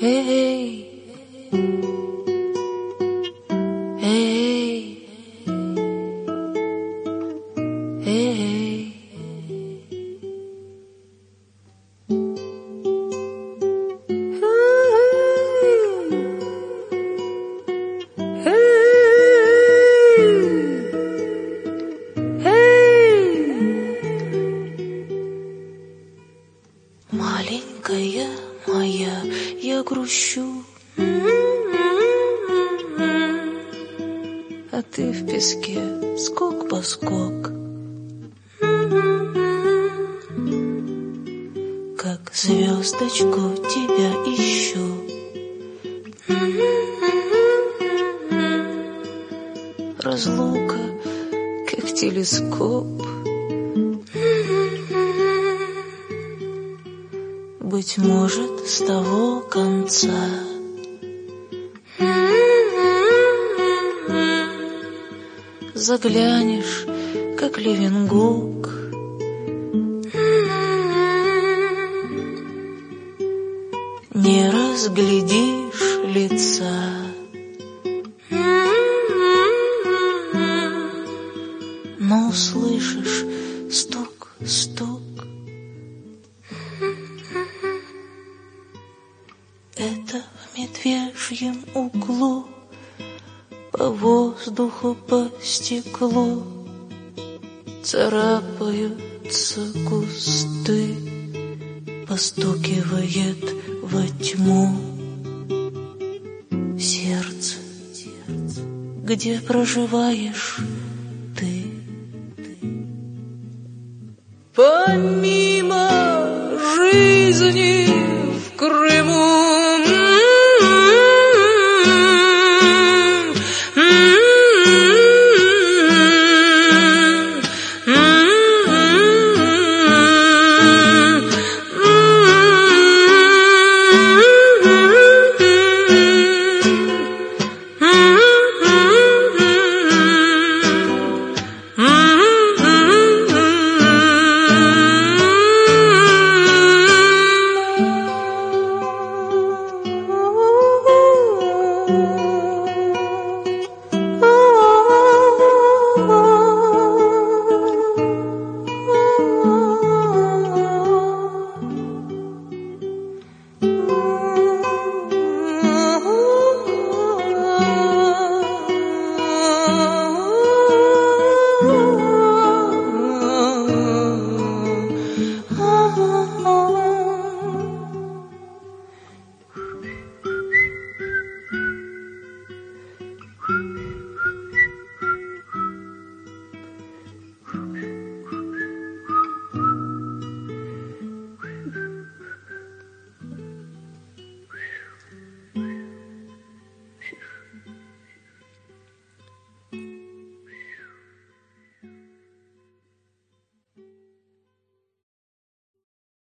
Маленькая моя, я грущу, а ты в песке скок по скок, как звездочку тебя ищу. Разлука, как телескоп, быть может, с того конца. Заглянешь, как Левенгук, не разглядишь лица. Но услышишь стук, стук. Это в медвежьем углу, по воздуху, по стеклу царапаются кусты, постукивает во тьму сердце, где проживаешь ты. Помимо жизни в Крыму